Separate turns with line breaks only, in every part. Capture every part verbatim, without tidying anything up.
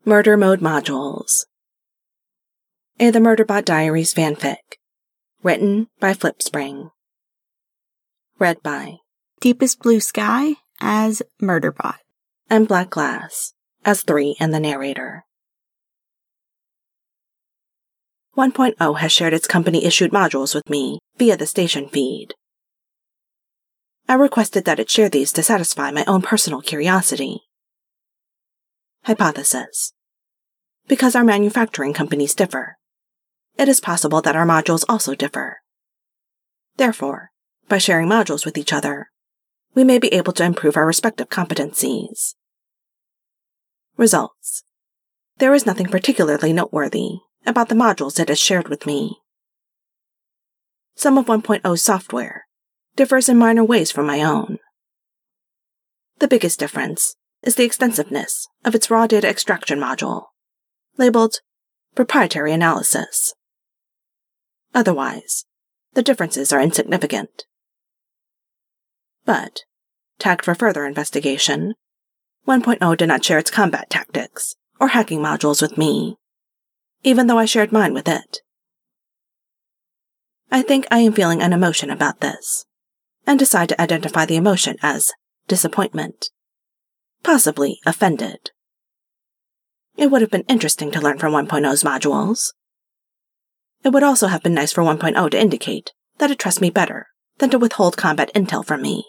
Murder Mode Modules. A The Murderbot Diaries fanfic. Written by Flipspring. Read by
Deepest Blue Sky as Murderbot.
And Black Glass as Three and the narrator. one point oh has shared its company-issued modules with me via the station feed. I requested that it share these to satisfy my own personal curiosity. Hypothesis. Because our manufacturing companies differ, it is possible that our modules also differ. Therefore, by sharing modules with each other, we may be able to improve our respective competencies. Results. There is nothing particularly noteworthy about the modules it has shared with me. Some of one point oh's software differs in minor ways from my own. The biggest difference is the extensiveness of its raw data extraction module, labeled Proprietary Analysis. Otherwise, the differences are insignificant. But, tagged for further investigation, one point oh did not share its combat tactics or hacking modules with me, even though I shared mine with it. I think I am feeling an emotion about this, and decide to identify the emotion as disappointment, possibly offended. It would have been interesting to learn from one point oh's modules. It would also have been nice for one point oh to indicate that it trusts me better than to withhold combat intel from me.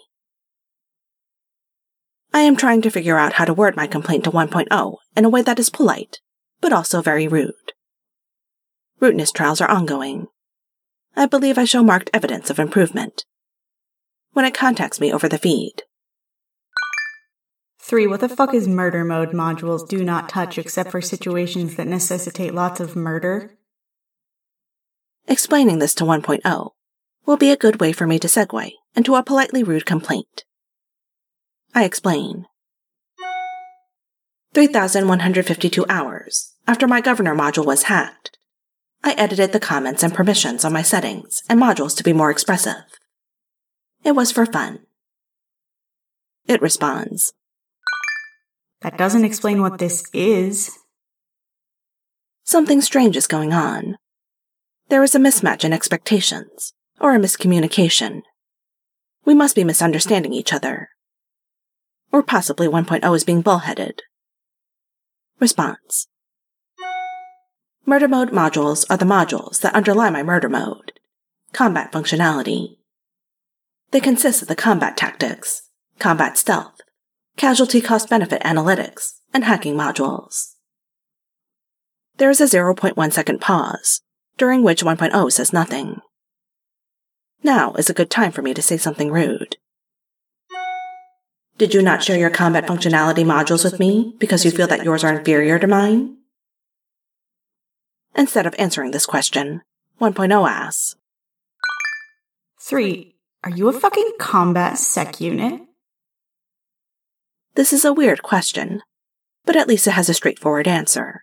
I am trying to figure out how to word my complaint to one point oh in a way that is polite, but also very rude. Rudeness trials are ongoing. I believe I show marked evidence of improvement when it contacts me over the feed.
Three, what the fuck is murder mode modules do not touch except for situations that necessitate lots of murder?
Explaining this to one point oh will be a good way for me to segue into a politely rude complaint. I explain. three thousand one hundred fifty-two hours after my governor module was hacked, I edited the comments and permissions on my settings and modules to be more expressive. It was for fun. It responds.
That doesn't explain what this is.
Something strange is going on. There is a mismatch in expectations, or a miscommunication. We must be misunderstanding each other. Or possibly one point oh is being bullheaded. Response. Murder mode modules are the modules that underlie my murder mode, combat functionality. They consist of the combat tactics, combat stealth, casualty cost-benefit analytics, and hacking modules. There is a zero point one second pause, during which one point oh says nothing. Now is a good time for me to say something rude. Did you not share your combat functionality modules with me because you feel that yours are inferior to mine? Instead of answering this question, one point oh asks,
Three, are you a fucking combat sec unit?
This is a weird question, but at least it has a straightforward answer.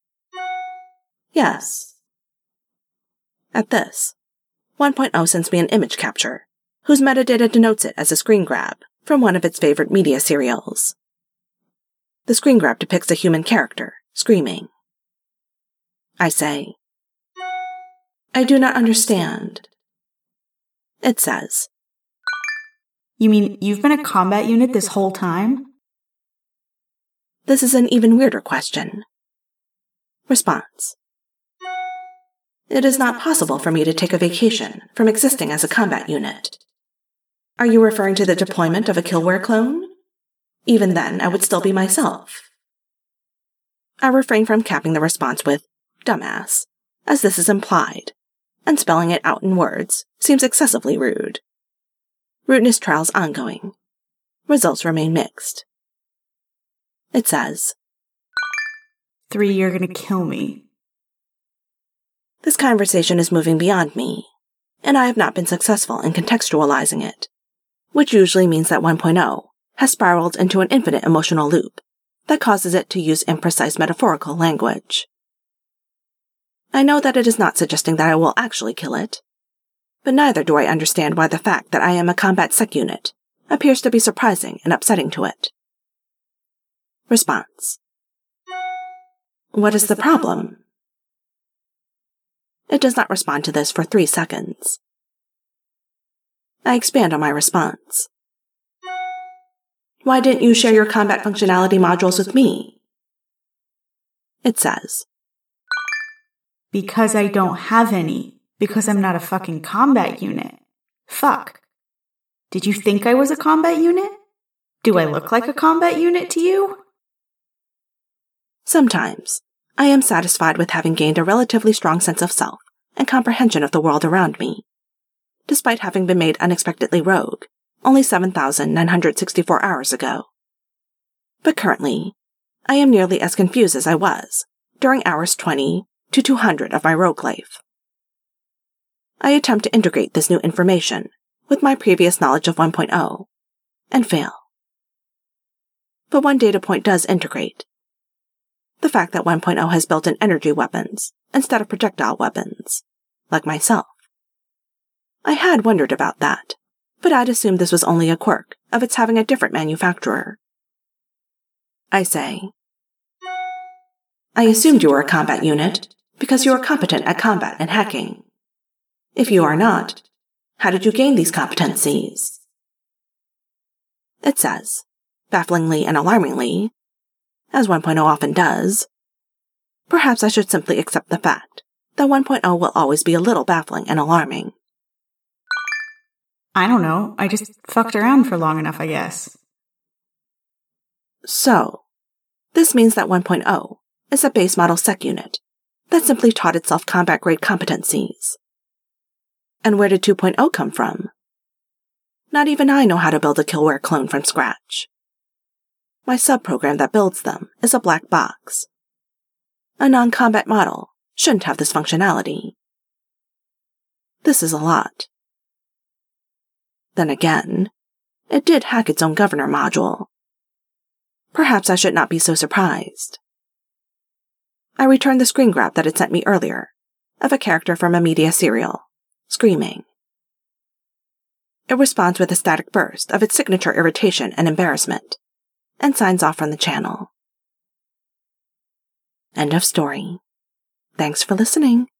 Yes. At this, one point oh sends me an image capture, whose metadata denotes it as a screen grab from one of its favorite media serials. The screen grab depicts a human character, screaming. I say, I do not understand. It says,
You mean you've been a combat unit this whole time?
This is an even weirder question. Response. It is not possible for me to take a vacation from existing as a combat unit. Are you referring to the deployment of a Killware clone? Even then, I would still be myself. I refrain from capping the response with dumbass, as this is implied, and spelling it out in words seems excessively rude. Rudeness trials ongoing. Results remain mixed. It says,
Three, you're gonna kill me.
This conversation is moving beyond me, and I have not been successful in contextualizing it, which usually means that one point oh has spiraled into an infinite emotional loop that causes it to use imprecise metaphorical language. I know that it is not suggesting that I will actually kill it, but neither do I understand why the fact that I am a combat sec unit appears to be surprising and upsetting to it. Response. What is the problem? It does not respond to this for three seconds. I expand on my response. Why didn't you share your combat functionality modules with me? It says,
Because I don't have any. Because I'm not a fucking combat unit. Fuck. Did you think I was a combat unit? Do I look like a combat unit to you?
Sometimes, I am satisfied with having gained a relatively strong sense of self and comprehension of the world around me, despite having been made unexpectedly rogue only seven thousand nine hundred sixty-four hours ago. But currently, I am nearly as confused as I was during hours twenty to two hundred of my rogue life. I attempt to integrate this new information with my previous knowledge of one point oh, and fail. But one data point does integrate. The fact that one point oh has built-in energy weapons instead of projectile weapons, like myself. I had wondered about that, but I'd assumed this was only a quirk of its having a different manufacturer. I say, I assumed you were a combat unit because you are competent at combat and hacking. If you are not, how did you gain these competencies? It says, bafflingly and alarmingly, as one point oh often does, perhaps I should simply accept the fact that one point oh will always be a little baffling and alarming.
I don't know. I just fucked around for long enough, I guess.
So, this means that one point oh is a base model sec unit that simply taught itself combat-grade competencies. And where did two point oh come from? Not even I know how to build a Killware clone from scratch. My subprogram that builds them is a black box. A non-combat model shouldn't have this functionality. This is a lot. Then again, it did hack its own governor module. Perhaps I should not be so surprised. I returned the screen grab that it sent me earlier, of a character from a media serial, screaming. It responds with a static burst of its signature irritation and embarrassment, and signs off from the channel. End of story. Thanks for listening.